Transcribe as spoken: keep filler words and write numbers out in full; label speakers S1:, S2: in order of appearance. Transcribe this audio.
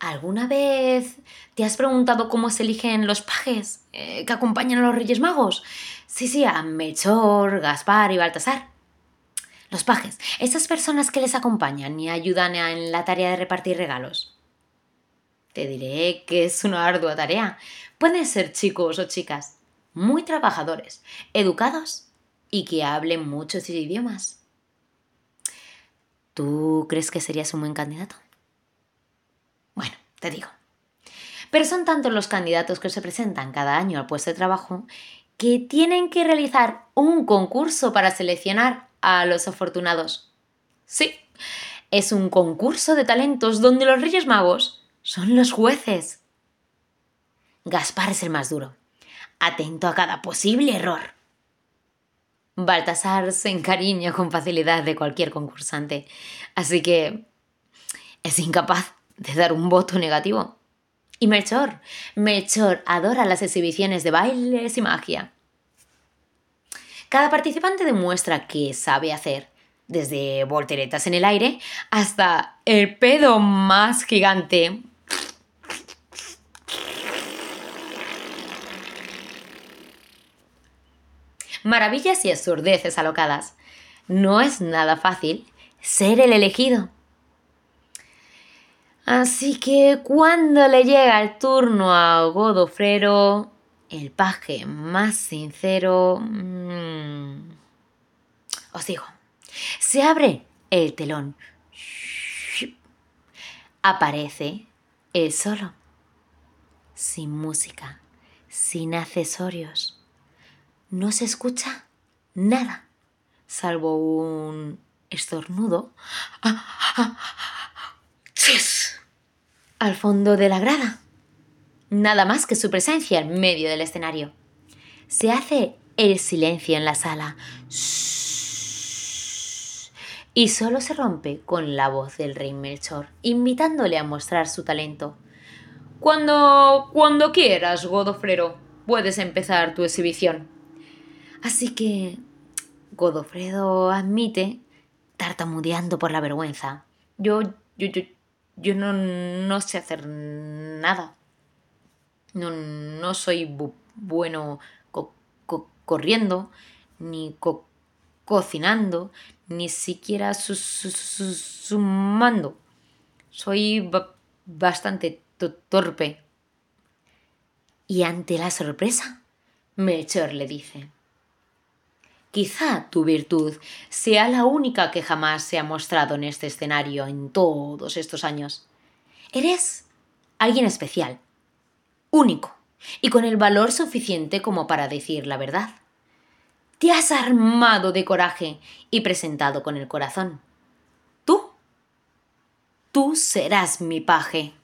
S1: ¿Alguna vez te has preguntado cómo se eligen los pajes eh, que acompañan a los Reyes Magos? Sí, sí, a Melchor, Gaspar y Baltasar. Los pajes, esas personas que les acompañan y ayudan en la tarea de repartir regalos. Te diré que es una ardua tarea. Pueden ser chicos o chicas muy trabajadores, educados y que hablen muchos idiomas. ¿Tú crees que serías un buen candidato? Bueno, te digo. Pero son tantos los candidatos que se presentan cada año al puesto de trabajo que tienen que realizar un concurso para seleccionar a los afortunados. Sí, es un concurso de talentos donde los Reyes Magos son los jueces. Gaspar es el más duro, atento a cada posible error. Baltasar se encariña con facilidad de cualquier concursante, así que es incapaz de dar un voto negativo. Y Melchor, Melchor adora las exhibiciones de bailes y magia. Cada participante demuestra que sabe hacer, desde volteretas en el aire hasta el pedo más gigante. Maravillas y absurdeces alocadas. No es nada fácil ser el elegido. Así que cuando le llega el turno a Godofredo, el paje más sincero... Mmm, os digo, se abre el telón. Aparece él solo, sin música, sin accesorios. No se escucha nada, salvo un estornudo al fondo de la grada. Nada más que su presencia en medio del escenario. Se hace el silencio en la sala. Y solo se rompe con la voz del rey Melchor, invitándole a mostrar su talento. Cuando, cuando quieras, Godofredo, puedes empezar tu exhibición. Así que Godofredo admite, tartamudeando por la vergüenza. Yo, yo, yo, yo no, no sé hacer nada. No, no soy bu- bueno co- co- corriendo, ni co- cocinando, ni siquiera su- su- su- sumando. Soy ba- bastante to- torpe. Y ante la sorpresa, Melchor le dice: quizá tu virtud sea la única que jamás se ha mostrado en este escenario en todos estos años. Eres alguien especial, único, y con el valor suficiente como para decir la verdad. Te has armado de coraje y presentado con el corazón. Tú, tú serás mi paje.